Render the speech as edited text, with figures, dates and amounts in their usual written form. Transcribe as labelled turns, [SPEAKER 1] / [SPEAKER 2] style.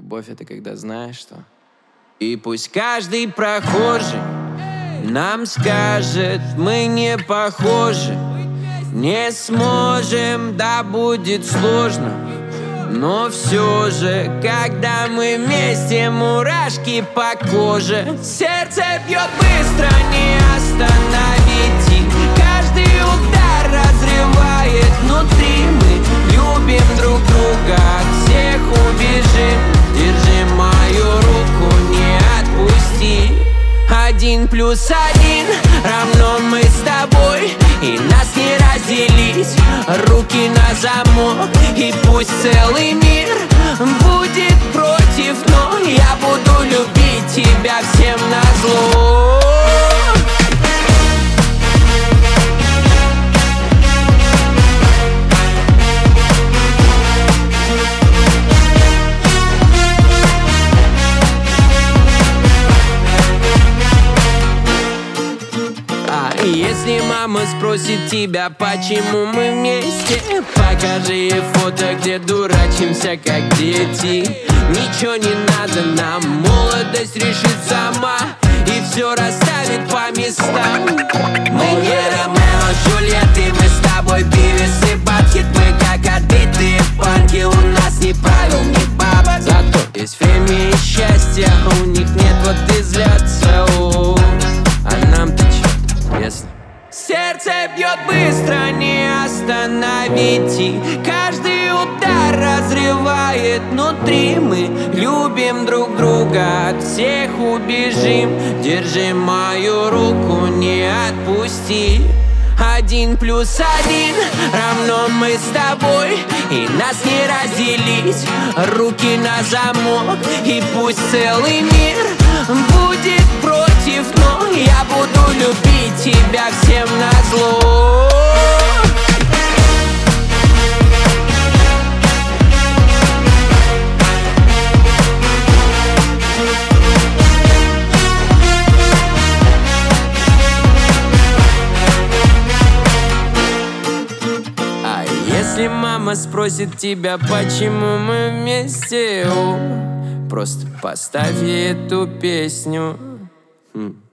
[SPEAKER 1] Любовь — это когда знаешь, что... И пусть каждый прохожий нам скажет, мы не похожи, не сможем, да будет сложно. Но все же, когда мы вместе, мурашки по коже. Сердце бьет быстро, не остановить. И каждый удар разрывает внутри. Мы любим друг друга, от всех убежим. Держи мою руку, не отпусти. 1+1 равно мы с тобой, и нас не разделить. Руки на замок, и пусть целый мир будет против, но я буду любить тебя всем назло. Если мама спросит тебя, почему мы вместе, покажи ей фото, где дурачимся, как дети. Ничего не надо нам, молодость решит сама и все расставит по местам. Мы не Ромео с Джульеттой, мы с тобой Бивис и Батхед. Мы как отбитые панки, у нас ни правил, ни бабок. Зато есть время и счастье, а у них нет, вот и злятся. А нам-то чё, если... Сердце бьет быстро, не остановить. И каждый удар разрывает внутри. Мы любим друг друга, от всех убежим. Держи мою руку, не отпусти. 1+1 равно мы с тобой, и нас не разделить. Руки на замок, и пусть целый мир будет против, но я буду любить тебя всем назло. Если мама спросит тебя, почему мы вместе, просто поставь ей эту песню.